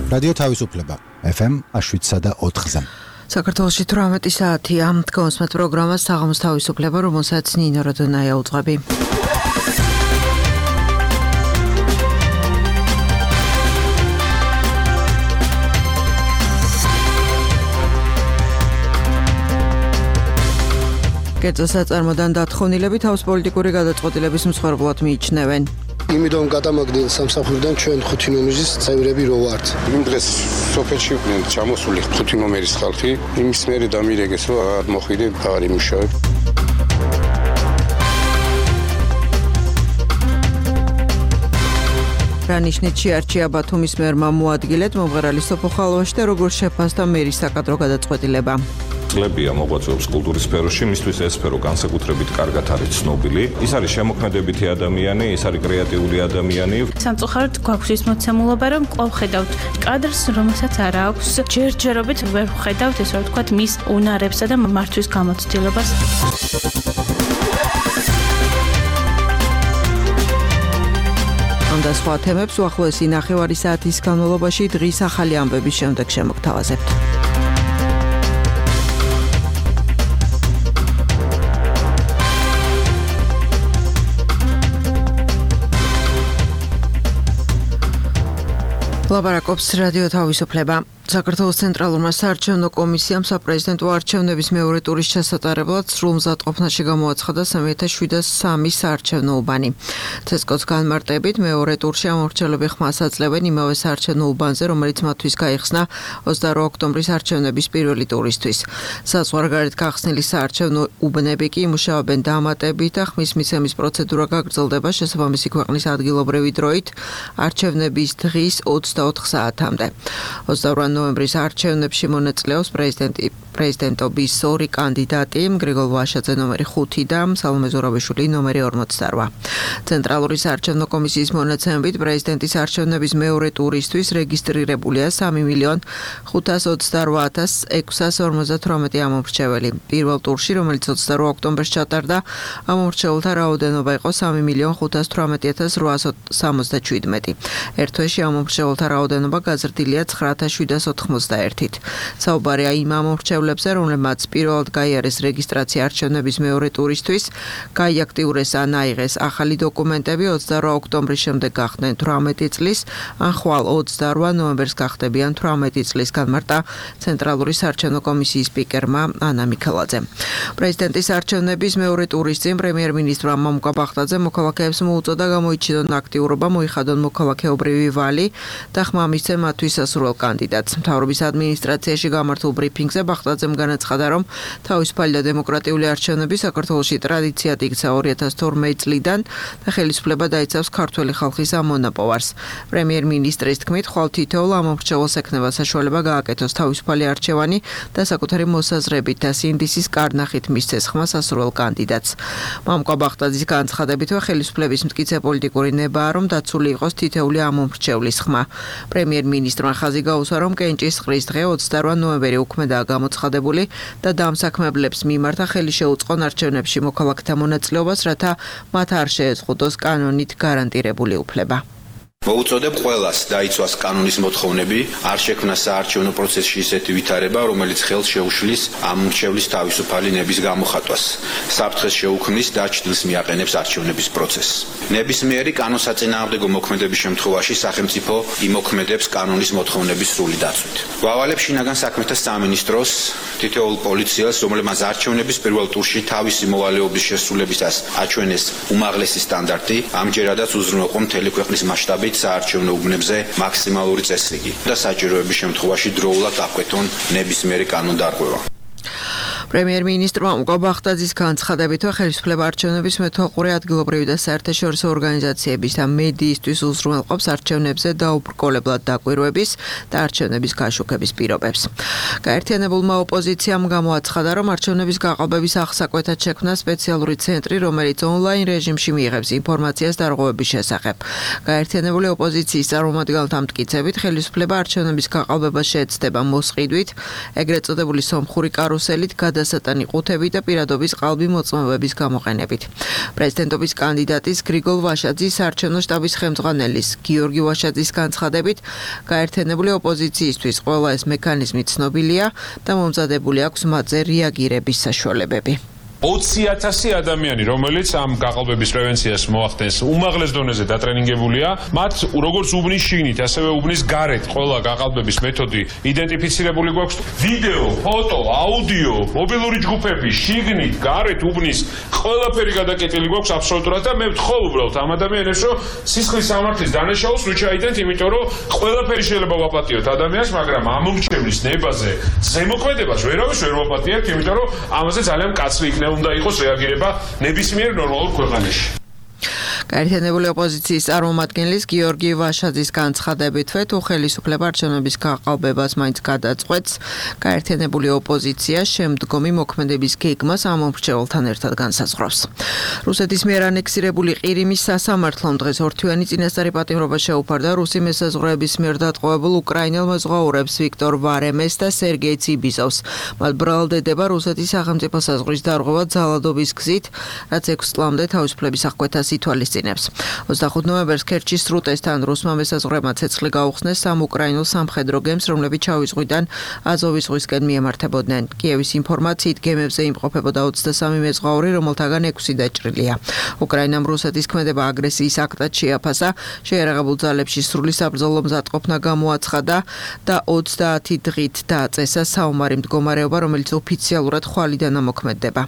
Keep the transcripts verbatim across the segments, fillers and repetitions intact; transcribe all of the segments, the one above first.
რადიო თავისუფლება ეფ ემ შვიდსა და ოთხზე. საქართველოში თვრამეტი საათია. თქვენს პროგრამას საღამოს თავისუფლება, რომელსაც ნინო როდონაია უძღვები. კერძო საწარმოდან დათხოვნილები თავს პოლიტიკური გადაწყვეტილების მსხვერპლად მიიჩნევენ. იმიტომ გადამაგდნენ სამსახურიდან ჩვენ ხუთი ნომერის წევრები რო ვართ. იმ დღეს სოფელში იყვნენ ჩამოსული ხუთი ნომერის ხალხი, იმის მერე დამირეკეს, რომ არ მოხვიდე აღარ იმუშავებ. რანიშნით შეარჩია ბათუმის მერმა მოადგილეთ მომღერალი სოფო ხალვაში და როგორ შეფასდა მერის საკადრო გადაწყვეტილება. წლებია მოღვაწეობს კულტურის სფეროში, მისთვის ეს სფერო განსაკუთრებით კარგად არის ცნობილი. ის არის შემოქმედებითი ადამიანი, ის არის კრეატიული ადამიანი. სამწუხაროდ გვაქვს ის მოცემულობა, რომ კვლავ ხედავთ კადრს, რომელსაც არ აქვს ჯერჯერობით ვერ ხედავთ, ესე რომ ვთქვათ, მის უნარებსა და მართვის გამოცდილებას. და სხვა თემებს უახლოესი ნახევარი საათის განმავლობაში დღის ახალი ამბების შემდეგ შემოგთავაზებთ. ლაპარაკობს რადიო თავისუფლება. საქართველოს ცენტრალურმა საარჩევნო კომისიამ საპრეზიდენტო არჩევნების მეორე ტურის ჩასატარებლად სრულ მზადყოფნაში გამოაცხადა სამი ათას შვიდ ოცდაათი საარჩევნო უბანი. ცესკოს განმარტებით მეორე ტურში ამორჩევლები ხმას აძლევენ იმავე საარჩევნო უბანზე, რომელიც მათთვის გაიხსნა ოცდაორი ოქტომბრის არჩევნების პირველი ტურისთვის. საზღვარგარეთ გახსნილი საარჩევნო უბნები კი იმუშავებენ დამატებით და ხმის მიცემის პროცედურა გაგრძელდება შესაბამისი ქვეყნის ადგილობრივი დროით არჩევნების დღის ოცდაოთხ საათამდე. ოცდაორი ნოემბრის არჩევნებში მონაწილეობს პრეზიდენტი პრეზიდენტობის ორი კანდიდატი, გრიგოლ ვაშაძე ნომერი ხუთი და სალომე ზურაბიშვილი ნომერი ორმოცდაორი. ცენტრალური საარჩევნო კომისიის მონაცემებით პრეზიდენტის არჩევნების მეორე ტურისთვის რეგისტრირებულია სამი მილიონი ხუთას ოცდაორი ათას ექვსას ორმოცდათვრამეტი ამომრჩეველი. პირველ ტურში, რომელიც ოცდაორი ოქტომბერს ჩატარდა, ამომრჩეველთა რაოდენობა იყო სამი მილიონი ხუთას თვრამეტი ათას რვაას სამოცდაშვიდმეტი. ერთ თვეში ამომრჩეველთა რაოდენობა გაზრდილია ცხრა ათას შვიდას ოთხმოცდაერთით. საუბარია იმ ამომრჩევლებზე, რომლებმაც პირველად გაიარეს რეგისტრაცია არჩევნების მეორე ტურისთვის, გაიაქტიურეს ან აიღეს ახალი დოკუმენტები ოცდაორი ოქტომბრის შემდეგ გახდნენ თვრამეტი წლის, ან ხვალ ოცდაორი ნოემბერს გახდებიან თვრამეტი წლის, განმარტა ცენტრალური საარჩევნო კომისიის სპიკერმა ანა მიქელაძემ. პრეზიდენტის არჩევნების მეორე ტურის წინ პრემიერ-მინისტრმა მამუკა ბახტაძემ მოქალაქეებს მოუწოდა გამოიჩინონ აქტიურობა, მოიხადონ მოქალაქეობრივი ვალი და ხმა მისცენ მათთვის სასურველ კანდიდატს. მთავრობის ადმინისტრაციაში გამართულ ბრიფინგზე ბახტაძემ განაცხადა, რომ თავისუფალი და დემოკრატიული არჩევნები საქართველოში ტრადიციად იქცა ორი ათას თორმეტი წლიდან და ხელისუფლება დაიცავს ქართველი ხალხის ამ მონაპოვარს. პრემიერ-მინისტრის თქმით, ხვალ თითოეულ ამომრჩეველს ექნება საშუალება გააკეთოს თავისუფალი არჩევანი და საკუთარი მოსაზრებით და სინდისის კარნახით მისცეს ხმა სასურველ კანდიდატს. მამუკა ბახტაძის განცხადებითო ხელისუფლების მტკიცე პოლიტიკური ნებაა, რომ დაცული იყოს თითოეული ამომრჩევლის ხმა. პრემიერ-მინისტრმა ხაზი გაუსვა, რომ კენჭისყრის დღე ოცდაორი ნოემბერი უქმედაა გამოცხადებული და დამსაქმებლებს მიმართა ხელი შეუწყონ არჩევნებში მოქალაქეთა მონაწილეობას, რათა მათ არ შეეზღუდოს კანონით გარანტირებული უფლება. მოუწოდებ ყველას დაიცვას კანონის მოთხოვნები, არ შექმნა საარჩევნო პროცესში ისეთი ვითარება, რომელიც ხელს შეუშლის ამომრჩევლის თავისუფალი ნების გამოხატვას. საფრთხეს შეუქმნის და ჭდილს მიაყენებს არჩევნების პროცესს. ნებისმიერი კანონსაწინააღმდეგო მოქმედების შემთხვევაში სახელმწიფო იმოქმედებს კანონის მოთხოვნების სრული დაცვით. ვავალებ შინაგან საქმეთა სამინისტროს თითოეულ პოლიციელს, რომელმაც არჩევნების პირველ ტურში თავისი მოვალეობის შესრულებისას აჩვენეს უმაღლესი სტანდარტი, ამჯერადაც უზრუნველყო მთელი ქვეყნის მასშტაბით საარჩევნო უბნებზე მაქსიმალური წესრიგი და საჭიროების შემთხვევაში დროულად აღკვეთონ ნებისმიერი კანონდარღვევა. პრემიერ-მინისტრმა მამუკა ბახტაძის განცხადებითო ხელისუფლება არჩევნების მეთვალყურე ადგილობრივი და საერთაშორისო ორგანიზაციების და მედიისთვის უზრუნველყოფს არჩევნებზე დაუბრკოლებლად დაკვირვების და არჩევნების გაშუქების პირობებს. გაერთიანებულმა ოპოზიციამ გამოაცხადა, რომ არჩევნების გაყალბების აღსაკვეთად შექმნა სპეციალური ცენტრი, რომელიც ონლაინ რეჟიმში მიიღებს ინფორმაციას დარღვევების შესახებ. გაერთიანებული ოპოზიციის წარმომადგენელთა მტკიცებით, ხელისუფლება არჩევნების გაყალბებას შეეცდება მოსყიდვით, ეგრეთ წოდებული სომხური კარუსელით, გადასატანი ყუთები და პირადობის ყალბი მოწმობების გამოყენებით. პრეზიდენტობის კანდიდატის გრიგოლ ვაშაძის საარჩევნო შტაბის ხელმძღვანელის გიორგი ვაშაძის განცხადებით, გაერთიანებული ოპოზიციისთვის ყველა ეს მექანიზმი ცნობილია და მომზადებული აქვს მათზე რეაგირების საშუალებები. ოცი ათასი ადამიანი, რომელიც ამ გაყალბების პრევენციას მოახდენს, უმაღლეს დონეზე დატრენინგებულია, მათ როგორც უბნის შიგნით, ასევე უბნის გარეთ ყველა გაყალბების მეთოდი იდენტიფიცირებული გვაქვს. ვიდეო, ფოტო, აუდიო, მობილური ჯგუფები, შიგნით, გარეთ უბნის ყველაფერი გადაკეტილი გვაქვს აბსოლუტურად და მე ვთხოვ უბრალოდ ამ ადამიანებს, რომ სისხლის სამართლის დანაშაულს უჩაიდენთ, იმიტომ რომ ყველაფერი შეიძლება ვაპატიოთ ადამიანს, მაგრამ ამორჩევლის ნებაზე ზემოქმედებას ვერავის ვერ ვაპატიებთ, იმიტომ რომ ამაზე ძალიან კაცრი იქნება. უნდა იყოს რეაგირება ნებისმიერ ნორმალურ ქვეყანაში. გაერთიანებული ოპოზიციის წარმომადგენლის გიორგი ვაშაძის განცხადებითვე თუ ხელისუფლება არჩევნების გაყალბებას მაინც გადაწყვეტს, გაერთიანებული ოპოზიცია შემდგომი მოქმედების გეგმას ამ მომრჩეველთან ერთად განსაზღვრავს. რუსეთის მიერ ანექსირებული ყირიმის სასამართლომ დღეს ორთვიანი წინასწარი პატიმრობა შეუფარდა რუსი მესაზღვრეების მიერ დატყვევებულ უკრაინელ მეზღვაურებს ვიქტორ ვარემეს და სერგეი ციბიზოვს. მათ ბრალდება რუსეთის სახელმწიფო საზღვრის დარღვევა ძალადობის გზით, რაც ექვსი წლამდე თავისუფლების აღკვეთას ითვალისწინებს. ოცდახუთ ნოემბერს ქერჩის სრუტესთან რუსმა მესაზღვრეებმა ცეცხლი გაუხსნეს სამ უკრაინულ სამხედრო გემს, რომლებიც შავი ზღვიდან აზოვის ზღვისკენ მიემართებოდნენ. კიევის ინფორმაციით გემებზე იმყოფებოდა ოცდასამი მეზღვაური, რომელთაგან ექვსი დაჭრილია. უკრაინამ რუსეთის ქმედება აგრესიის აქტად შეაფასა, შეიარაღებულ ძალებში სრული საბრძოლო მზადყოფნა გამოაცხადა და ოცდაათი დღით დააწესა საომარი მდგომარეობა, რომელიც ოფიციალურად ხვალიდან ამოქმედდება.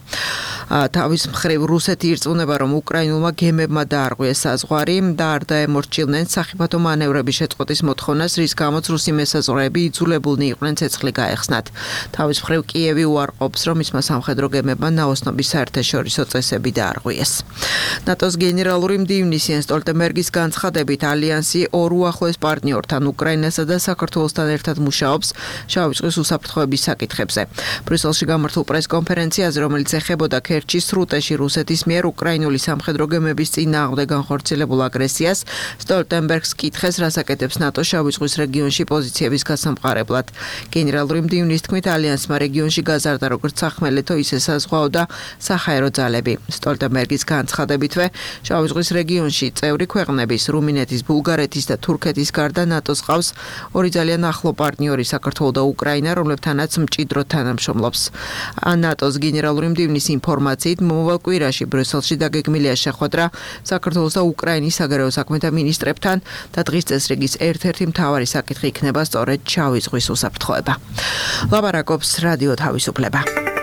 თავის მხრივ რუსეთი ირწმუნება, რომ უკრაინულმა გემებმა დაარღვიეს საზღვარი და არ დაემორჩილნენ სახიფათო მანევრების შეწყვეტის მოთხოვნას, რის გამოც რუსი მესაზღვრეები იძულებულნი იყვნენ ცეცხლი გაეხსნათ. თავის მხრივ კიევი უარყოფს, რომ მისმა სამხედრო გემებმა ნაოსნობის საერთაშორისო წესები დაარღვიეს. ნატოს გენერალური მდივნის იენს სტოლტენბერგის განცხადებით, ალიანსი ორ უახლოეს პარტნიორთან, უკრაინასა და საქართველოსთან ერთად მუშაობს შავი ზღვის უსაფრთხოების საკითხებზე. ბრიუსელში გამართულ პრესკონფერენციაზე, რომელიც ეხებოდა ქერჩის სრუტეში რუსეთის მიერ უკრაინული სამხედრო გემების წინააღმდეგ განხორციელებულ აგრესიას, სტოლტენბერგს კითხეს, რას აკეთებს ნატო შავი ზღვის რეგიონში პოზიციების გასამყარებლად. გენერალური მდივნის თქმით, ალიანსმა რეგიონში გაზარდა როგორც სახმელეთო, ისე საზღვაო და საჰაერო ძალები. სტოლტენბერგის განცხადებითვე, შავი ზღვის რეგიონში წევრი ქვეყნების რუმინეთის, ბულგარეთის და თურქეთის გარდა ნატოს ყავს ორი ძალიან ახლო პარტნიორი საქართველო და უკრაინა, რომლებთანაც მჭიდრო თანამშრომლობს. ნატოს გენერალური მდივნის ინფორმაციით, მომავალ კვირაში ბრიუსელში დაგეგმილია შეხვედრა საქართველოს და უკრაინის საგარეო საქმეთა მინისტრებთან და დღის წესრიგის ერთ-ერთი მთავარი საკითხი იქნება სწორედ შავი ზღვის უსაფრთხოება. ლაპარაკობს რადიო თავისუფლება.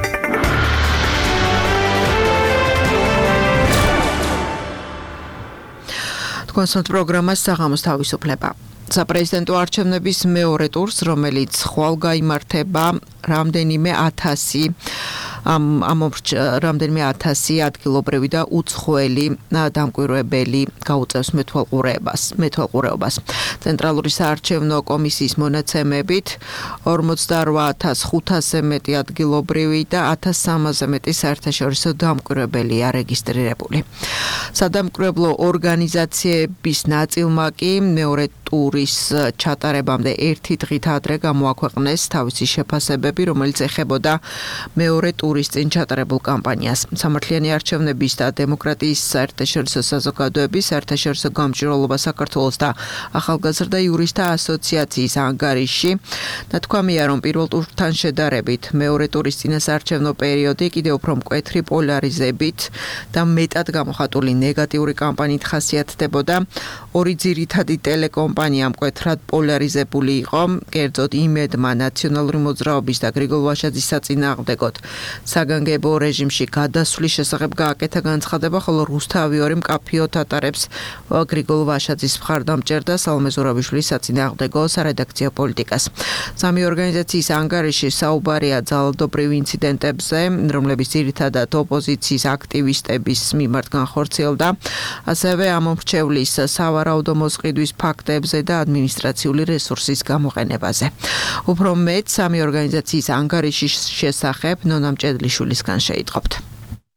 კონსულტ პროგრამას საღამოს თავისუფლება. საპრეზიდენტო არჩევნების მეორე ტურს, რომელიც ხვალ გაიმართება რამდენიმე ათასი ამ ამ რამდენიმე ათასი ადგილობრივი და უცხოელი დამკვირვებელი გაუწევს მეთვალყურეობას მეთვალყურეობას ცენტრალური საარჩევნო კომისიის მონაცემებით ორმოცდაორ ათას ხუთასზე მეტი ადგილობრივი და ათას სამასზე მეტი საერთაშორისო დამკვირვებელია რეგისტრირებული. სადამკვირვებლო ორგანიზაციების ნაწილმა კი მეორე ტურის ჩატარებამდე ერთი დღით ადრე გამოაქვეყნეს თავისი შეფასებები, რომელიც ეხებოდა მეორე ტურის წინ ჩატარებულ კამპანიას. სამართლიანი არჩევნების და დემოკრატიის საერთაშორისო საზოგადოების, საერთაშორისო გამჭვირვალობა საქართველოს და ახალგაზრდა იურისტთა ასოციაციის ანგარიში ნათქვამია, რომ პირველ ტურთან შედარებით მეორე ტურის წინასაარჩევნო პერიოდი კიდევ უფრო მკვეთრი პოლარიზებით და მეტად გამოხატული ნეგატიური კამპანიით ხასიათდებოდა. ორი ძირითადი ტელეკომპანია მკვეთრად პოლარიზებული იყო, კერძოდ იმედმა ნაციონალური მოძრაობის და გრიგოლ ვაშაძის საწინააღმდეგოდ საგანგებო რეჟიმში გადასვლის შესახებ გააკეთა განცხადება, ხოლო რუსთავიორი მკაფიოდ ატარებს გრიგოლ ვაშაძის მხარდამჭერ და სალომე ზურაბიშვილის საწინააღმდეგო სარედაქციო პოლიტიკას. სამი ორგანიზაციის ანგარიში საუბარია ძალადობრივ ინციდენტებზე, რომლებიც ძირითადად ოპოზიციის აქტივისტების მიმართ განხორციელდა, ასევე ამომრჩევლის სავარაუდო მოსყიდვის ფაქტებზე და ადმინისტრაციული რესურსის გამოყენებაზე. უფრო მეტ სამი ორგანიზაციის ანგარიშის შესახებ ნონა მჭედლიშვილისგან შეიტყობთ.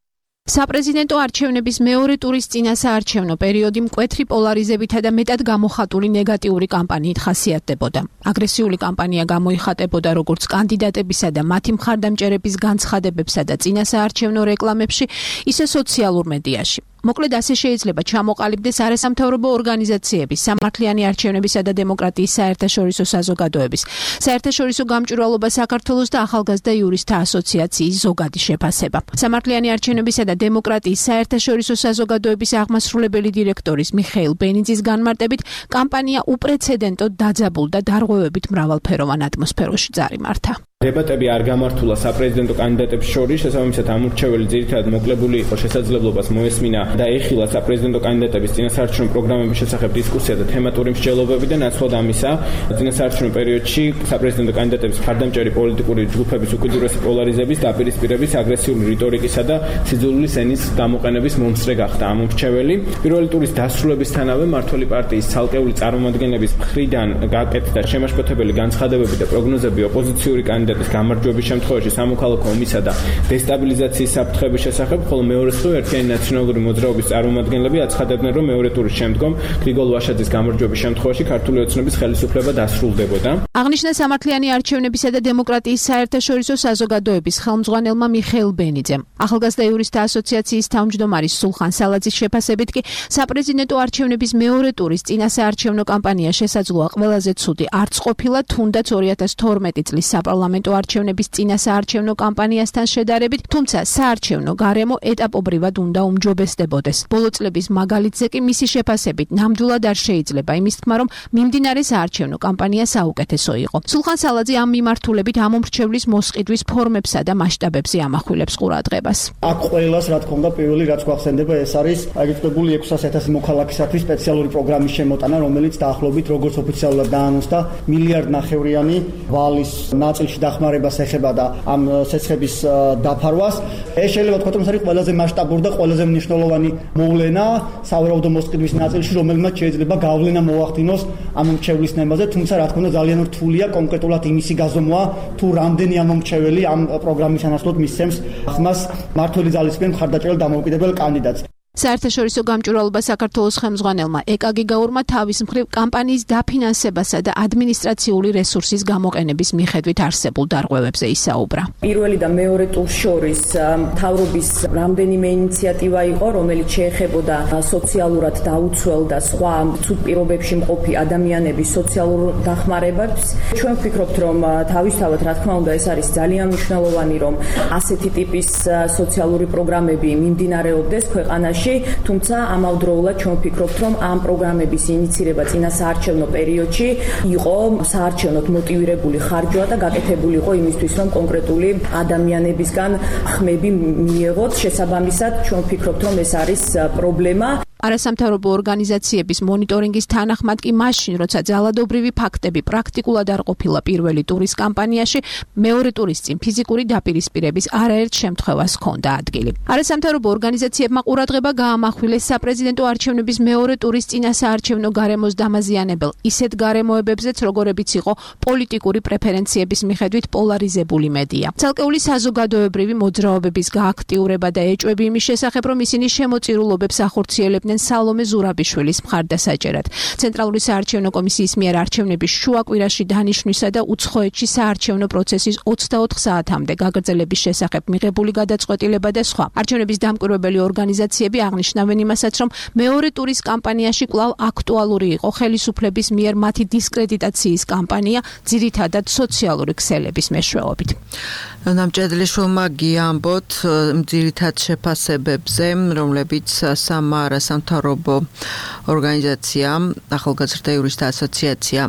საპრეზიდენტო არჩევნების მეორე ტურის წინასაარჩევნო პერიოდი მკვეთრი პოლარიზებითა და მეტად გამოხატული ნეგატიური კამპანიით ხასიათდებოდა. აგრესიული კამპანია გამოიხატებოდა როგორც კანდიდატებისა და მათი მხარდამჭერების განცხადებებსა და წინასაარჩევნო რეკლამებში, ისე სოციალურ მედიაში. მოკლედ ასე შეიძლება ჩამოყალიბდეს არასამთავრობო ორგანიზაციების, სამართლიანი არჩევნებისა და დემოკრატიის საერთაშორისო საზოგადოების, საერთაშორისო გამჭვირვალობა საქართველოს და ახალგაზრდა იურისტთა ასოციაციის ზოგადი შეფასება. სამართლიანი არჩევნებისა და დემოკრატიის საერთაშორისო საზოგადოების აღმასრულებელი დირექტორის მიხეილ ბენიძის განმარტებით, კამპანია უპრეცედენტოდ დაძაბულ და დარღვევებით მრავალფეროვან ატმოსფეროში წარიმართა. დებატები არ გამართულა საპრეზიდენტო კანდიდატებს შორის, შესაბამისად ამორჩეველი ძირითადად მოკლებული იყო შესაძლებლობას მოესმინა და ეხილა საპრეზიდენტო კანდიდატების წინასაარჩევნო პროგრამების შესახებ დისკუსია და თემატური მსჯელობები და ნაცვლად ამისა, წინასაარჩევნო პერიოდში საპრეზიდენტო კანდიდატების მხარდამჭერი პოლიტიკური ჯგუფების უკიდურესი პოლარიზების, დაპირისპირების, აგრესიული რიტორიკისა და სიძულვილის ენის გამოყენების მომსწრე გახდა ამორჩეველი. პირველი ტურის დასრულებისთანავე მმართველი პარტიის ცალკეული წარმომადგენლების მხრიდან გაკეთდა შემაშფოთებელი განცხადებები და პროგნოზები ოპოზიციური კანდიდატების გამარჯვების შემთხვევაში სამოქალაქო ომისა და დესტაბილიზაციის საფრთხების შესახებ, ხოლო მეორე მხრივ ერთიანი ნაციონალური მოძრაობის წარმომადგენლები აცხადებდნენ, რომ მეორე ტურის შემდგომ გრიგოლ ვაშაძის გამარჯვების შემთხვევაში ქართული ოცნების ხელისუფლება დასრულდებოდა. აღნიშნა სამართლიანი არჩევნებისა და დემოკრატიის საერთაშორისო საზოგადოების ხელმძღვანელმა მიხეილ ბენიძემ. ახალგაზრდა იურისტთა ასოციაციის თავმჯდომარის სულხან სალაძის შეფასებით კი საპრეზიდენტო არჩევნების მეორე ტურის წინასაარჩევნო კამპანია შესაძლოა ყველაზე ცუდი არც ყოფილა, თუნდაც ორი ათას თორმეტი წლის საპარლამენტო არჩევნების წინასაარჩევნო კამპანიასთან შედარებით, თუმცა საარჩევნო გარემო ეტაპობრივად უნდა უმჯობესდებოდეს. ბოლო წლების მაგალითზე კი მისი შეფასებით ნამდვილად არ შეიძლება იმის თქმა, რომ მიმდინარე საარჩევნო კამპანია საუკეთესო იყო. სულხან სალაძე ამ მიმართულებით ამომრჩევლის მოსყიდვის ფორმებსა და მასშტაბებზე ამახვილებს ყურადღებას. აქ ყველას რა თქმა უნდა პირველი რაც გვახსენდება ეს არის აგიტებული ექვსას ათასი მოქალაქისათვის სპეციალური პროგრამის შემოტანა, რომელიც დაახლოებით როგორც ოფიციალურად დაანონსდა მილიარდ ნახევრიანი ვალის ნაწილში დახმარებას ეხება და ამ სესხების დაფარვას. ეს შეიძლება თქვა რომ ეს არის ყველაზე მასშტაბური და ყველაზე მნიშვნელოვანი მოვლენა სავარაუდო მოსყიდვის ნაწილში, რომელმაც შეიძლება გავლენა მოახდინოს ამომრჩევლის ნებაზე, თუმცა რა თქმა უნდა ძალიან რთულია კონკრეტულად იმისი გაზომვა, თუ რამდენი ამომრჩეველი ამ პროგრამის ანაცვლოდ მისცემს ხმას მმართველი ძალისმიერ მხარდაჭერილ დამოუკიდებელ კანდიდატს. საერთაშორისო გამჭვირვალობა საქართველოს ხელმძღვანელმა ეკა გიგაურმა თავის მხრივ კამპანიის დაფინანსებასა და ადმინისტრაციული რესურსის გამოყენების მიხედვით არსებულ დარღვევებზე ისაუბრა. პირველი და მეორე ტურს შორის მთავრობის რამდენიმე ინიციატივა იყო, რომელიც შეეხებოდა სოციალურად დაუცველ და სხვა ცუდ პირობებში მყოფი ადამიანების სოციალურ დახმარებას. ჩვენ ვფიქრობთ, რომ თავისთავად რა თქმა უნდა ეს არის ძალიან მნიშვნელოვანი, რომ ასეთი ტიპის სოციალური პროგრამები მიმდინარეობდეს ქვეყანაში. თუმცა ამავდროულად ჩვენ ვფიქრობთ, რომ ამ პროგრამების ინიცირება წინასაარჩევნო პერიოდში იყო საარჩევნოდ მოტივირებული ხარჯვა და გაკეთებული იყო იმისთვის, რომ კონკრეტული ადამიანებისგან ხმები მიიღოთ. შესაბამისად, ჩვენ ვფიქრობთ, რომ ეს არის პრობლემა. არასამთავრობო ორგანიზაციების მონიტორინგის თანახმად კი მაშინ, როცა ძალადობრივი ფაქტები პრაქტიკულად არ ყოფილა პირველი ტურის კამპანიაში, მეორე ტურის წინ ფიზიკური დაპირისპირების არაერთ შემთხვევას ჰქონდა ადგილი. არასამთავრობო ორგანიზაციებმა ყურადღება გაამახვილეს საპრეზიდენტო არჩევნების მეორე ტურის წინასაარჩევნო გარემოს დამაზიანებელ ისეთ გარემოებებზეც, როგორებიც იყო პოლიტიკური პრეფერენციების მიხედვით პოლარიზებული მედია. ცალკეული საზოგადოებრივი მოძრაობების გააქტიურება და ეჭვები იმის შესახებ, რომ ისინი შემოწირულობებს ახორციელებდნენ სალომე ზურაბიშვილის მხარდასაჭერად. ცენტრალური საარჩევნო კომისიის მიერ არჩევნების შუაკვირაში დანიშვნისა და უცხოეთში საარჩევნო პროცესის ოცდაოთხ საათამდე გაგრძელების შესახებ მიღებული გადაწყვეტილება და სხვა. არჩევნების დამკვირვებელი ორგანიზაციები აღნიშნავენ იმასაც, რომ მეორე ტურის კამპანიაში კვლავ აქტუალური იყო ხელისუფლების მიერ მათი დისკრედიტაციის კამპანია, ძირითადად სოციალური ქსელების მეშვეობით. ნამჭედლიშვილმა გიამბოთ ძირითად შეფასებებზე, რომლებიც სამარა სამთავრობო ორგანიზაცია, ახალგაზრდა იურისტთა ასოციაცია,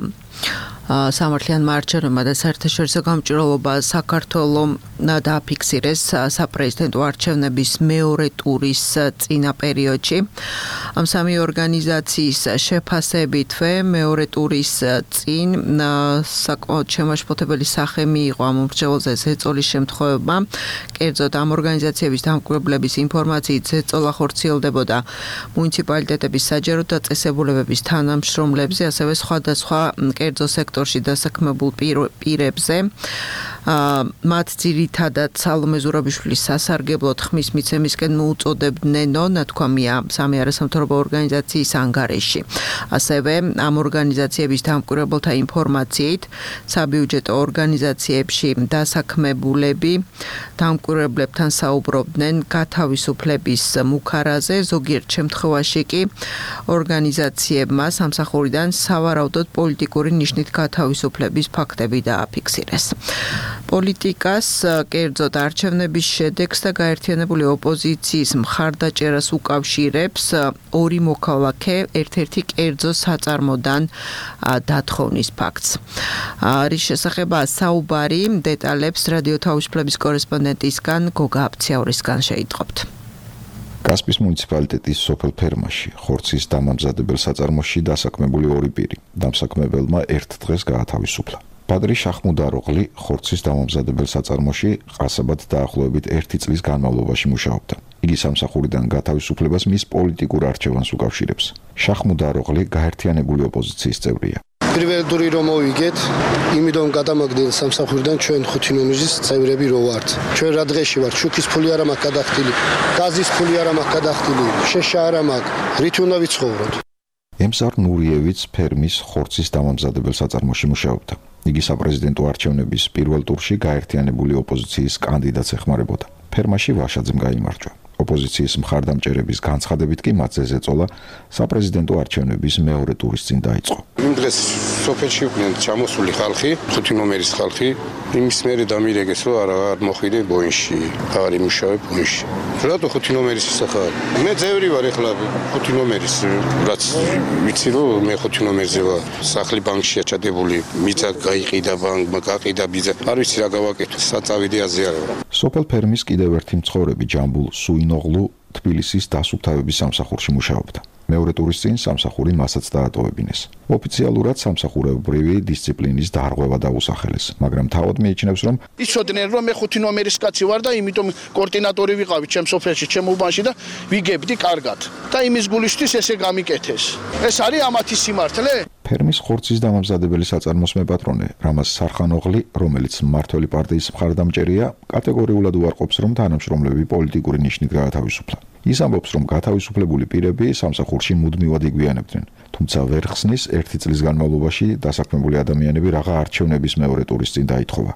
სამართლიანმა არჩევნებმა და საერთაშორისო გამჭვირვალობა საქართველოს დააფიქსირეს საპრეზიდენტო არჩევნების მეორე ტურის წინა პერიოდში. ამ სამი ორგანიზაციის შეფასებითვე მეორე ტურის წინ საკმაოდ შემაშფოთებელი სახე მიიღო ამომრჩეველზე ზეწოლის შემთხვევებმა. კერძოდ ამ ორგანიზაციების დამკვირვებლების ინფორმაციით ზეწოლა ხორციელდებოდა მუნიციპალიტეტების საჯარო დაწესებულებების თანამშრომლებზე, ასევე სხვადასხვა კერძო სექტორში დასაქმებულ პირებზე. მათ ძირითადად სალომე ზურაბიშვილის სასარგებლოდ ხმის მიცემისკენ მოუწოდებდნენო, ნათქვამია სამი არასამთავრობო ორგანიზაციის ანგარიში. ასევე ამ ორგანიზაციების დამკვირვებელთა ინფორმაციით საბიუჯეტო ორგანიზაციებში დასაქმებულები დამკვირვებლებთან საუბრობდნენ გათავისუფლების მუქარაზე, ზოგიერთ შემთხვევაში კი ორგანიზაციებმა სამსახურიდან სავარაუდოდ პოლიტიკური ნიშნით გათავისუფლების ფაქტები დააფიქსირეს. პოლიტიკას, კერძოდ არჩევნების შედეგს და გაერთიანებული opozitsიის მხარდაჭერას უკავშირებს ორი მოქალაქე ერთ-ერთი კერძო საწარმოდან დათხოვნის ფაქტს. რის შესახებ საუბარი დეტალებს რადიო თავისუფლების კორესპონდენტისგან გოგა აფციაურისგან შეიტყობთ. კასპის მუნიციპალიტეტის სოფელ ფერმაში ხორცის დამამზადებელ საწარმოში დასაქმებული ორი პირი დამსაქმებელმა ერთ დღეს გაათავისუფლა. პადრი შახმუდაროღლი ხორცის დამამზადებელ საწარმოში ყასაბად დაახლოებით ერთი წლის განმავლობაში მუშაობდა. იგი სამსახურიდან გათავისუფლებას მის პოლიტიკურ არჩევანს უკავშირებს. შახმუდაროღლი გაერთიანებული ოპოზიციის წევრია. პირველ ტური რომ მოვიგეთ, იმიტომ გადამაგდილ სამსახურიდან ჩვენ ხუთი ნომრის წევრები რო ვართ. ჩვენ რა დღეში ვართ, შუქის ფული არ მაქვს გადახდილი, გაზის ფული არ მაქვს გადახდილი, შეშა არ მაქვს, რით უნდა ვიცხოვროთ. ემსარ ნურიევიც ფერმის ხორცის დამამზადებელ საწარმოში მუშაობდა. იგი საპრეზიდენტო არჩევნების პირველ ტურში გაერთიანებული ოპოზიციის კანდიდატს ეხმარებოდა. ფერმაში ვაშაძემ გაიმარჯვა. ოპოზიციის მხარდამჭერების განცხადებით კი მათზე ზეწოლა საპრეზიდენტო არჩევნების მეორე ტურის წინ დაიწყო. იმ დღეს სოფელში იყვნენ ჩამოსული ხალხი, ხუთი ნომერის ხალხი, იმის მერე დამირეგეს, რომ არ არ მოხვიდე ბოინში, არ იმუშავე ბოინში. რატო ხუთი ნომერის ისახარ? მე ძევრი ვარ ეხლა ხუთი ნომერის, რაც ვიცი რომ მე ხუთი ნომერზე ვარ. სახლი ბანკშია ჩადებული, მიწა გაიყიდა ბანკმა, გაყიდა ბიძა. არ ვიცი რა გავაკეთე, საწავიდე აზე არა. სოფელ ფერმის კიდევ ერთი მცხოვრები ჯამბულ სუინოღლუ თბილისის დასუფთავების სამსახურში მუშაობდა. მეორე ტურის წინ სამსახური მასაც დაატოვებინეს. ოფიციალურად სამსახურებრივი დისციპლინის დარღვევა დაუსახელეს, მაგრამ თავად მიიჩნევს, რომ იცოდნენ რომ მე ხუთი ნომერის კაცი ვარ და იმიტომ კოორდინატორი ვიყავი ჩემ სოფელში, ჩემ უბანში და ვიგებდი კარგად. და იმის გულისთვის ესე გამიკეთეს. ეს არის ამათი სიმართლე? ფერმის ხორცის დამამზადებელი საწარმოს მეპატრონე რამაზ სარხანოღლი, რომელიც მმართველი პარტიის მხარდამჭერია, კატეგორიულად უარყოფს, რომ თანამშრომლები პოლიტიკური ნიშნით გაათავისუფლა. ის ამბობს, რომ გათავისუფლებული პირები სამსახურში მუდმივად იგვიანებდნენ, თუმცა ვერ ხსნის ერთი წლის განმავლობაში დასაქმებული ადამიანები რაღა არჩევნების მეორე ტურის წინ დაითხოვა.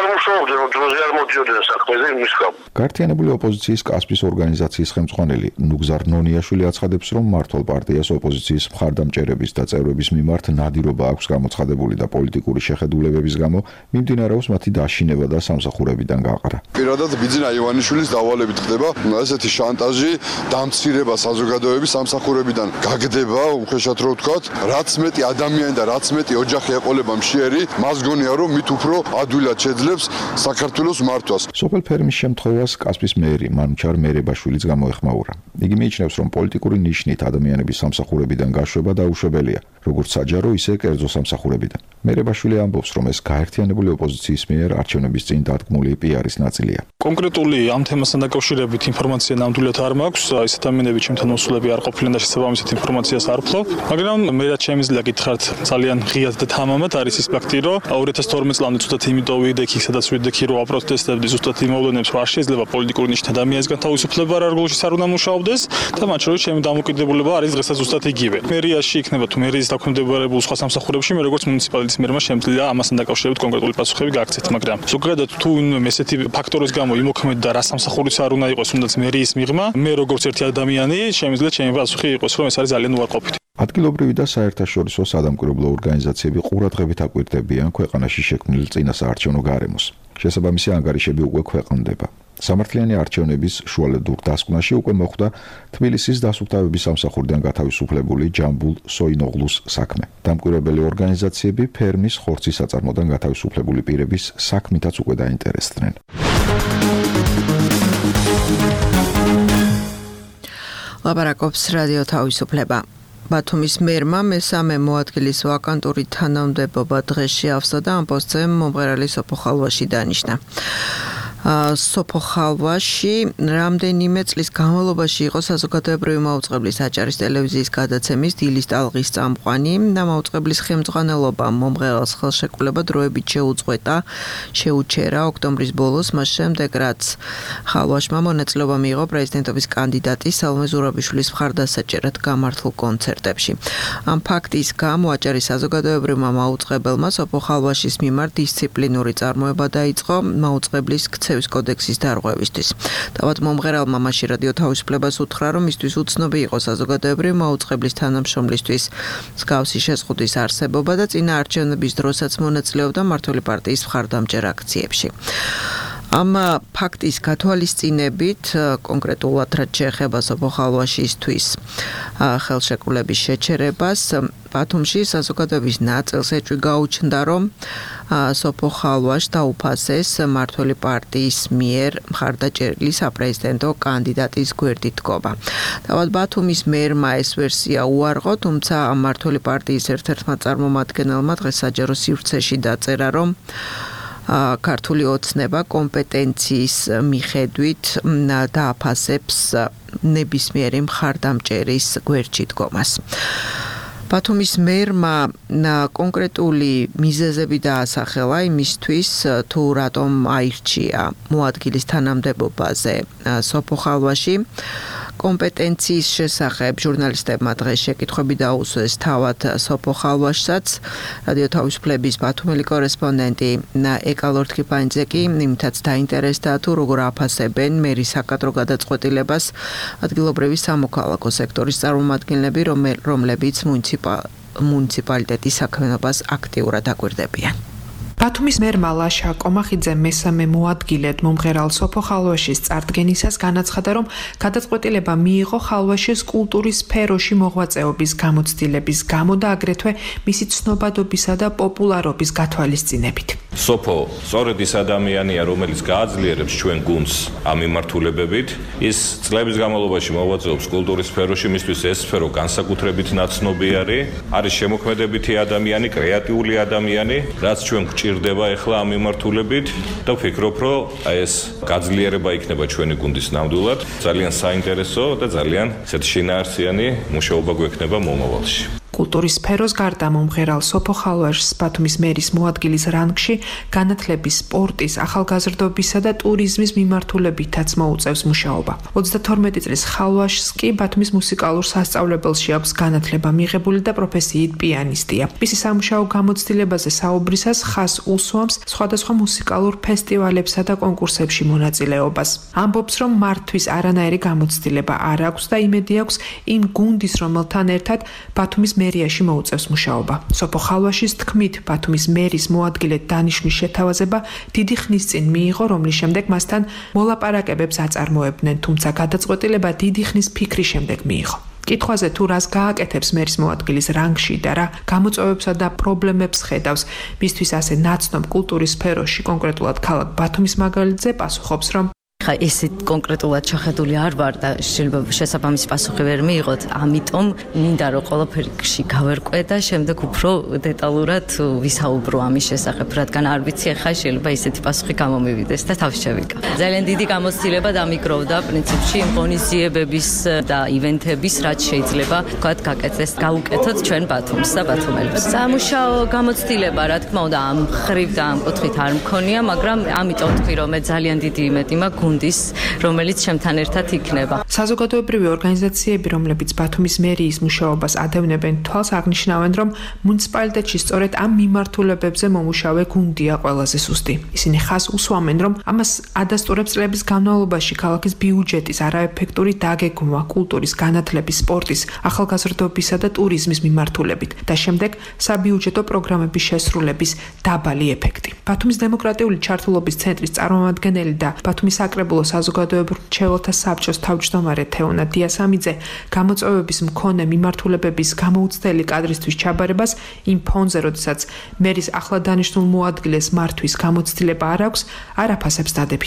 გაერთიანებული ოპოზიციის კასპის ორგანიზაციის ხელმძღვანელი ნუგზარ ნონიაშვილი აცხადებს, რომ მმართველ პარტიას ოპოზიციის მხარდამჭერების და წევრების მიმართ ნადირობა აქვს გამოცხადებული და პოლიტიკური შეხედულებების გამო მიმდინარეობს მათი დაშინება და სამსახურებიდან გაყრა. პირადად ბიძინა ივანიშვილის დავალებით ხდება ესეთი შანტაჟი, დამცირება საზოგადოების სამსახურებიდან გაგდება, უხეშად რო ვთქვათ, რაც მეტი ადამიანი და რაც მეტი ოჯახი ეყოლება მშიერი, მას გონია რომ მით უფრო ადვილად შეძლებს საქართველოს მართვას. სოფელ ფერმის შემთხვევას კასპის მერი მანუჩარ მერებაშვილიც გამოეხმაურა. იგი მიიჩნევს, რომ პოლიტიკური ნიშნით ადამიანების სამსახურებიდან გაშვება დაუშვებელია, როგორც საჯარო, ისე კერძო სამსახურებიდან. მერებაშვილი ამბობს, რომ ეს გაერთიანებული ოპოზიციის მიერ არჩევნების წინ დადგმული პიარის ნაწილია. კონკრეტული ამ თემასთან დაკავშირებით ინფორმაცია ნამდვილად არ მაქვს, ეს ადამიანები ჩემთან მოსულები არ ყოფილენ და შესაბამისად ინფორმაციას არ ვფლობ, მაგრამ მე რაც შემიძლია გითხრათ, ძალიან ღიად და თამამად არის ის ფაქტი, რომ ორი ათას თორმეტ წლამდე ზუსტად იმიტომ ვიდექი, სადაც ვიდექი, რომ აპროტესტებდი ზუსტად იმ მოვლენებს, რომ არ შეიძლება პოლიტიკური ნიშნით ადამიანისგან თავისუფლება არ არგულში არ უნდა მუშაობდეს და მათ შორის ჩემი დამოკიდებულება არის დღესაც ზუსტად იგივე. მერიაში იქნება თუ მერიის დაქვემდებარებულ სხვა სამსახურებში, მე როგორც მუნიციპალიტეტის მერმა შემიძლია ამასთან დაკავშირებით კონკრეტული პასუხები გააქცეთ, მაგრამ ზოგადად თუ ესეთი ფაქტორის გამო იმოქმედა და რა სამსახურიც არ უნდა იყოს, თუნდაც მერიის მიღმა, მე როგორც ერთი ადამიანი შემიძლია ჩემი პასუხი იყოს, რომ ეს არის ძალიან უარყოფითი. ადგილობრივი და საერთაშორისო სადამკვირვებლო ორგანიზაციები ყურადღებით აკვირდებიან ქვეყანაში შექმნილ წინასაარჩევნო გარემოს. შესაბამისი ანგარიშები უკვე ქვეყნდება. სამართლიანი არჩევნების შუალედურ დასკვნაში უკვე მოხვდა თბილისის დასუფთავების სამსახურიდან გათავისუფლებული ჯამბულ სოინოღლუს საქმე. დამკვირვებელი ორგანიზაციები ფერმის ხორცის საწარმოდან გათავისუფლებული პირების საქმითაც უკვე დაინტერესდნენ. ლაპარაკობს რადიო თავისუფლება. ბათუმის მერმა მესამე მოადგილის ვაკანტური თანამდებობა დღეს შეავსა და ამ პოსტზე მომღერალი სოფო ხალვაში დანიშნა. სოფო ხალვაში რამდენიმე წლის განმავლობაში იყო საზოგადოებრივი მაუწყებლის აჭარის ტელევიზიის გადაცემის დილის ტალღის წამყვანი და მაუწყებლის ხელმძღვანელობა მომღერალს ხელშეკრულება დროებით შეუწყვეტა, შეუჩერა ოქტომბრის ბოლოს, მას შემდეგ რაც ხალვაშმა მონაწილეობა მიიღო პრეზიდენტობის კანდიდატი სალომე ზურაბიშვილის მხარდასაჭერად გამართულ კონცერტებში. Ამ ფაქტის გამო აჭარის საზოგადოებრივმა მაუწყებელმა სოფო ხალვაშის მიმართ დისციპლინური წარმოება დაიწყო მაუწყებლის ქცევის კოდექსის დარღვევისთვის. თავად მომღერალმა მაშინ რადიო თავისუფლებას უთხრა, რომ მისთვის უცნობი იყო საზოგადოებრივი მაუწყებლის თანამშრომლისთვის მსგავსი შეზღუდვის არსებობა და წინა არჩევნების დროსაც მონაწილეობდა მმართველი პარტიის მხარდამჭერ აქციებში. Ამ ფაქტის გათვალისწინებით კონკრეტულად რაც შეეხება სოფო ხალვაშისთვის ხელშეკრულების შეჩერებას ბათუმში საზოგადოების ნაწილს ეჭვი გაუჩნდა, რომ სოფო ხალვაშს დაუფასეს მმართველი პარტიის მიერ მხარდაჭერილი საპრეზიდენტო კანდიდატის გვერდით დგომა. თავად ბათუმის მერმა ეს ვერსია უარყო, თუმცა მმართველი პარტიის ერთ-ერთმა წარმომადგენელმა დღეს საჯარო სივრცეში დაწერა, რომ ქართული ოცნება კომპეტენციის მიხედვით დააფასებს ნებისმიერი მხარდამჭერის გვერდში დგომას. ბათუმის მერმა კონკრეტული მიზეზები დაასახელა იმისთვის, თუ რატომ აირჩია მოადგილის თანამდებობაზე სოფო ხალვაში. კომპეტენციის შესახებ ჟურნალისტებმა დღეს შეკითხვები დაუსვეს თავად სოფო ხალვაშსაც. რადიო თავისუფლების ბათუმელი კორესპონდენტი ეკა ლორთქიფანიძე კი იმითაც დაინტერესდა, თუ როგორ აფასებენ მერის საკადრო გადაწყვეტილებას ადგილობრივი სამოქალაქო სექტორის წარმომადგენლები, რომლებიც მუნიციპალიტეტის საქმიანობას აქტიურად აკვირდებიან. ბათუმის მერმა ლაშა კომახიძე მესამე მოადგილედ მომღერალ სოფო ხალვაშის წარდგენისას განაცხადა, რომ გადაწყვეტილება მიიღო ხალვაშის კულტურის სფეროში მოღვაწეობის გამოცდილების გამო და აგრეთვე მისი ცნობადობისა და პოპულარობის გათვალისწინებით. სოფო სწორედ ის ადამიანია, რომელიც გააძლიერებს ჩვენ გუნდს ამ მიმართულებებით. ის წლების განმავლობაში მოღვაწეობს კულტურის სფეროში, მისთვის ეს სფერო განსაკუთრებით ნაცნობი არის. არის შემოქმედებითი ადამიანი, კრეატიული ადამიანი, რაც ჩვენ ჭირდება ახლა ამ მიმართულებით და ვფიქრობ, რომ ეს გაძლიერება იქნება ჩვენი გუნდის ნამდვილად. ძალიან საინტერესო და ძალიან ისეთ შინაარსიანი მუშაობა გვექნება მომავალში. კულტურის სფეროს გარდა მომღერალ სოფო ხალვაშს ბათუმის მერის მოადგილის რანგში განათლების, სპორტის, ახალგაზრდობისა და ტურიზმის მიმართულებითაც მოუწევს მუშაობა. ოცდათორმეტი წლის ხალვაშს კი ბათუმის მუსიკალურ სასწავლებელში აქვს განათლება მიღებული და პროფესიით პიანისტია. მისი სამუშაო გამოცდილებაზე საუბრისას ხას უსვამს სხვადასხვა მუსიკალურ ფესტივალებსა და კონკურსებში მონაწილეობას. ამბობს, რომ მართვის არანაირი გამოცდილება არ აქვს და იმედი აქვს იმ გუნდის, რომელთან ერთად ბათუმის მერიაში მოუწევს მუშაობა. სოფო ხალვაშის თქმით, ბათუმის მერის მოადგილედ დანიშვნის შეთავაზება დიდი ხნის წინ მიიღო, რომლის შემდეგ მასთან მოლაპარაკებებს აწარმოებდნენ, თუმცა გადაწყვეტილება დიდი ხნის ფიქრის შემდეგ მიიღო. კითხვაზე თუ რას გააკეთებს მერის მოადგილის რანგში და რა გამოწვევებსა და პრობლემებს ხედავს მისთვის ასე ნაცნობ კულტურის სფეროში, კონკრეტულად ქალაქ ბათუმის მაგალითზე პასუხობს, რომ ხა ესე კონკრეტულად ჩახედული არ ვარ და შეიძლება შესაბამისი პასუხი ვერ მიიღოთ, ამიტომ მინდა რომ ყველაფერში გავერკვე და შემდეგ უფრო დეტალურად ვისაუბრო ამის შესახებ, რადგან არ ვიცი ახლა შეიძლება ისეთი პასუხი გამომივიდეს და თავს შევიკავ. ძალიან დიდი გამოცდილება დამიკროვდა პრინციპში იმ ღონისძიებების და ივენთების, რაც შეიძლება ვთქვათ გაკეთდეს, გავუკეთოთ ჩვენ ბათუმს და ბათუმელებს. სამუშაო გამოცდილება, რა თქმა უნდა, ამ ხრივ და ამ კუთხით არ მქონია, მაგრამ ამიტომ ვთქვი, რომ მე ძალიან დიდი იმედი მაქვს რომელიც ჩემთან ერთად იქნება. საზოგადოებრივი ორგანიზაციები, რომლებიც ბათუმის მერიის მუშაობას ადევნებენ თვალს, აღნიშნავენ, რომ მუნიციპალიტეტში სწორედ ამ მიმართულებებზე მომუშავე გუნდია ყველაზე სუსტი. ისინი ხას უსვამენ, რომ ამას ადასტურებს წლების განმავლობაში ქალაქის ბიუჯეტის არაეფექტური დაგეგმვა კულტურის, განათლების, სპორტის, ახალგაზრდობისა და ტურიზმის მიმართულებით და შემდეგ საბიუჯეტო პროგრამების შესრულების დაბალი ეფექტი. ბათუმის დემოკრატიული ჩართულობის ცენტრის წარმომადგენელი და ბათუმის საკრებულო საზოგადოებრივ მრჩეველთა საბჭოს თავმჯდომარე თეონა დიასამიძე გამოწვევების მქონე მიმართულებების გამოუცდელი კადრისთვის ჩაბარებას იმ ფონზე, როდესაც მერის ახლა დანიშნულ მოადგილეს მართვის გამოცდილება არ აქვს, არ აფასებს დადებითად.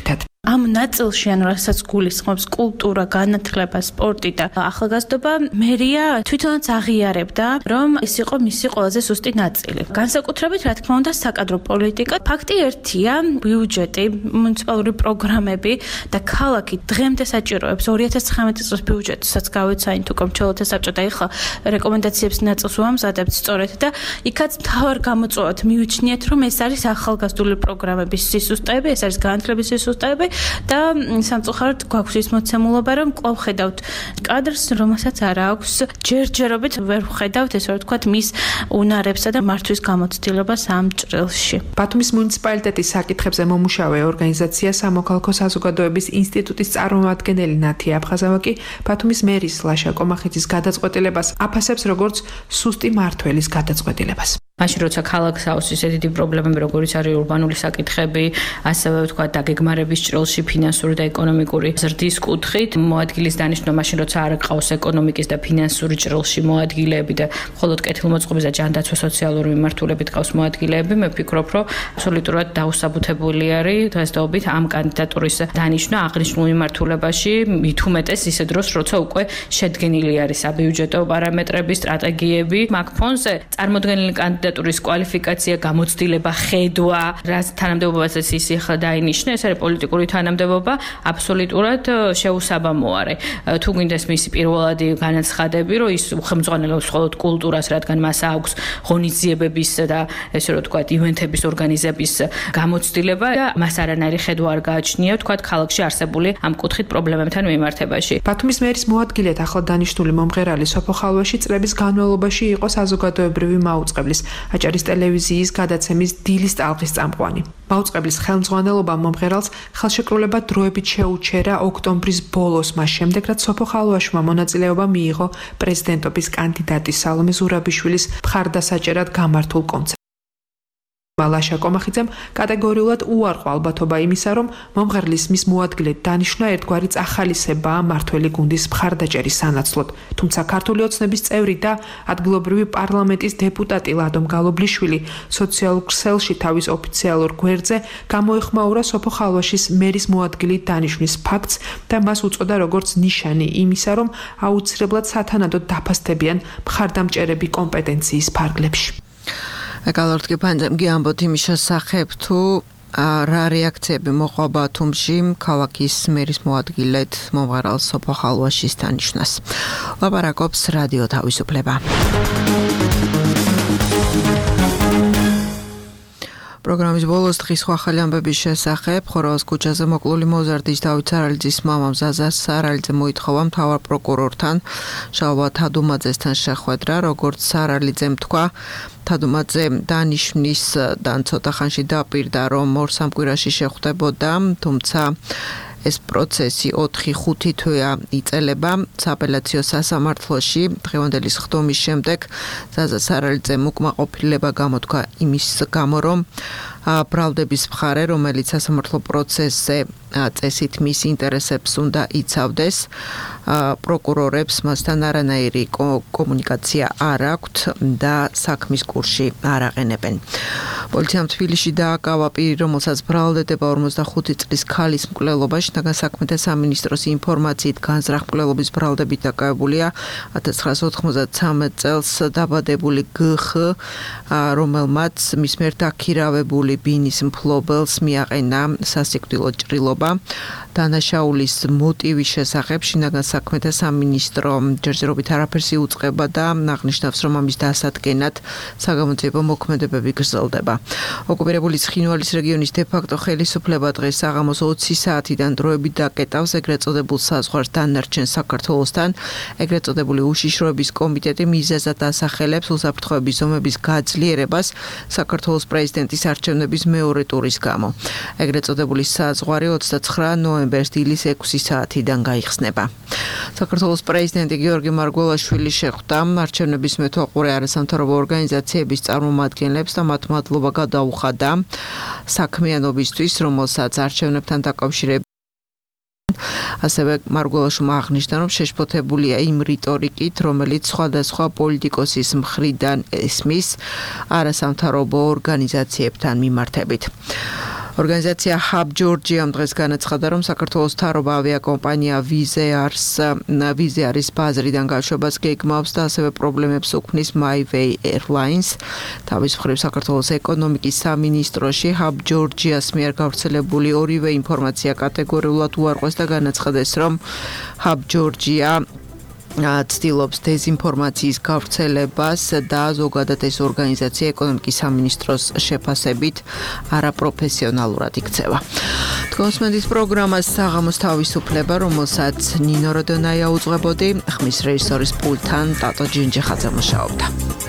ამ ნაწილში ანუ რასაც გულისხმობს კულტურა, განათლება, სპორტი და ახალგაზრდობა, მერია თვითონაც აღიარებდა, რომ ეს იყო მისი ყველაზე სუსტი ნაწილი. განსაკუთრებით, რა თქმა უნდა, საკადრო პოლიტიკა. ფაქტი ერთია, ბიუჯეტი, მუნიციპალური პროგრამები და ქალაქი დღემდე საჭიროებს ორი ათას ცხრამეტი წლის ბიუჯეტსაც გავეცაინთ უკვე მრჩეველთა საბჭო და ეხლა რეკომენდაციებს ნაწილს ვამზადებთ სწორედ და იქაც მთავარ გამოწვევად მივიჩნიეთ, რომ ეს არის ახალგაზრდული პროგრამების სისუსტეები, ეს არის განათლების სისუსტეები და სამწუხაროდ გვაქვს ის მოცემულობა, რომ კვლავ ხედავთ კადრს, რომელსაც არ აქვს ჯერჯერობით ვერ ვხედავთ, ესე რომ ვთქვათ, მის უნარებსა და მართვის გამოცდილებას ამ ჭრილში. ბათუმის მუნიციპალიტეტის საკითხებზე მომუშავე ორგანიზაცია სამოქალაქო საზოგადოების ინსტიტუტის წარმომადგენელი ნათია აფხაზავაკი ბათუმის მერის ლაშა კომახიძის გადაწყვეტილებას აფასებს როგორც სუსტი მმართველის გადაწყვეტილებას. მაშინ როცა ქალაქს აქვს ისეთი დიდი პრობლემები, როგორიც არის ურბანული საკითხები, ასევე ვთქვათ, დაგეგმარების ჭრილში ფინანსური და ეკონომიკური ზრდის კუთხით, მოადგილის დანიშნვა მაშინ როცა არ გყავს ეკონომიკის და ფინანსური ჭრილში მოადგილეები და მხოლოდ კეთილმოწყობის და ჯანდაცვა სოციალური მიმართულებით გყავს მოადგილეები, მე ვფიქრობ, რომ აბსოლუტურად დაუსაბუთებელი არის დღესდღეობით ამ კანდიდატურის დანიშნვა აღნიშნულ მიმართულებაში, მით უმეტეს ისე დროს, როცა უკვე შედგენილი არის საბიუჯეტო პარამეტრები, სტრატეგიები, მაგ ფონზე წარმოდგენილი კანდიდატურის კვალიფიკაცია, გამოცდილება, ხედვა, რაც თანამდებობასაც ის ახლა დაინიშნა, ეს არის პოლიტიკური თანამდებობა, აბსოლუტურად შეუსაბამო არის. თუ გინდეს მისი პირველადი განაცხადები, რომ ის უხელმძღვანელობს მხოლოდ კულტურას, რადგან მას აქვს ღონისძიებების და ესე რომ ვთქვათ, ივენთების ორგანიზების გამოცდილება და მას არანაირი ხედვა არ გააჩნია, ვთქვათ, ქალაქში არსებული ამ კუთხით პრობლემებთან მიმართებაში. ბათუმის მერის მოადგილედ ახლა დანიშნული მომღერალი სოფო ხალვაში წლების განმავლობაში იყო საზოგადოებრივი მაუწყებლის აჭარის ტელევიზიის გადაცემის დილის ტალღის წამყვანი. მაუწყებლის ხელმძღვანელობა მომღერალს ხელშეკრულება დროებით შეუჩერა ოქტომბრის ბოლოს, მას შემდეგ რაც სოფო ხალვაშმა მონაწილეობა მიიღო პრეზიდენტობის კანდიდატის სალომე ზურაბიშვილის მხარდასაჭერად გამართულ კონცერტში. ლაშა კომახიძემ კატეგორიულად უარყო ალბათობა იმისა, რომ მომღერლის მის მოადგილედ დანიშნა ერთგვარი წახალისებაა მართველი გუნდის მხარდაჭერის სანაცვლოდ. თუმცა ქართული ოცნების წევრი და ადგილობრივი პარლამენტის დეპუტატი ლადომ გალობლიშვილი სოციალურ ქსელში თავის ოფიციალურ გვერდზე გამოეხმაურა სოფო ხალვაშის მერის მოადგილით დანიშნვის ფაქტს და მას უწოდა როგორც ნიშანი იმისა, რომ აუცილებლად სათანადოდ დაფასდებიან მხარდამჭერები კომპეტენციის ფარგლებში. ეკალორტკი პანძემგი ამბობთ იმის შესახებ, თუ რა რეაქციები მოყვა ბათუმში ქალაქის მერის მოადგილედ მომღერალ სოფო ხალვაშის დანიშნას. ლაპარაკობს რადიო თავისუფლება. პროგრამის ბოლოს დღის ახალი ამბების შესახებ ხოროას ქუჩაზე მოკლული მოზარდის დავით სარალიძის მამამ ზაზა სარალიძე მოითხოვა მთავარ პროკურორთან შალვა თადუმაძესთან შეხვედრა, როგორც სარალიძემ თქვა, თადუმაძე დანიშნვის დან ცოტა ხანში დაპირდა, რომ ორ სამ კვირაში შეხვდებოდა, თუმცა ეს პროცესი ოთხი ხუთი თვეა იწელება სააპელაციო სასამართლოში. დღევანდელი სხდომის შემდეგ ზაზა სარალიძემ უკმაყოფილება გამოთქვა იმის გამო, რომ ბრალდების მხარე, რომელიც სასამართლო პროცესზე წესით მის ინტერესებს უნდა იცავდეს, პროკურორებს მასთან არანაირი კომუნიკაცია არ აქვთ და საქმის კურსში არ აყენებენ. პოლიციამ თბილისში დააკავა პირი, რომელსაც ბრალდება ორმოცდახუთი წლის ქალის მკვლელობა. შინაგან საქმეთა სამინისტროს ინფორმაციით განზრახ მკვლელობის ბრალდებით დაკავებულია ათას ცხრაასი ოთხმოცდათრამეტ წელს დაბადებული გხ, რომელმაც მის მიერ დაქირავებული ბინის მფლობელს მიაყენა სასიკვდილო ჭრილობა. დანაშაულის მოტივის შესახებ შინაგან საქმეთა სამინისტრო ჯერჯერობით არაფერს იუწყება და აღნიშნავს, რომ ამის დასადგენად საგამოძიებო მოქმედებები გრძელდება. ოკუპირებული ცხინვალის რეგიონის დე-ფაქტო ხელისუფლება დღეს საღამოს ოცი საათიდან დროებით დაკეტავს ეგრეთ წოდებულ საზღვარს დანარჩენ საქართველოსთან. ეგრეთ წოდებული უშიშროების კომიტეტი მიზეზად ასახელებს უსაფრთხოების ზომების გაძლიერებას საქართველოს პრეზიდენტის არჩევნების მეორე ტურის გამო. ეგრეთ წოდებული საზღვარი ოცდაცხრა ნოემბერს დილის ექვსი საათიდან გაიხსნება. საქართველოს პრეზიდენტი გიორგი მარგველაშვილი შეხვდა არჩევნების მეთვალყურე არასამთავრობო ორგანიზაციების წარმომადგენლებს და მათ მადლობა გადაუხადა საქმიანობისთვის, რომელსაც არჩევნებთან დაკავშირებით ასევე მარგველაშვილმა აღნიშნა, რომ შეშფოთებულია იმ რიტორიკით, რომელიც სხვადასხვა პოლიტიკოსის მხრიდან ესმის არასამთავრობო ორგანიზაციებთან მიმართებით. ორგანიზაცია Hub Georgia-მ დღეს განაცხადა, რომ საქართველოს მთავრობა ავიაკომპანია Wizz Air-ის ბაზრიდან გაშვებას გეგმავს და ასევე პრობლემებს უქმნის MyWay Airlines. თავის მხრივ საქართველოს ეკონომიკის სამინისტროში Hub Georgia-s მიერ გავრცელებული ორივე ინფორმაცია კატეგორიულად უარყვეს და განაცხადეს, რომ Hub Georgia ცდილობს დეზინფორმაციის გავრცელებას და ზოგადად ეს ორგანიზაცია ეკონომიკის სამინისტროს შეფასებით არაპროფესიონალურად იქცევა. თქვენს პროგრამას საღამოს თავისუფლება, რომელსაც ნინო როდონაია უძღვებოდი, ხმის რეჟისორის პულტთან ტატო ჯინჯიხაძე მუშაობდა.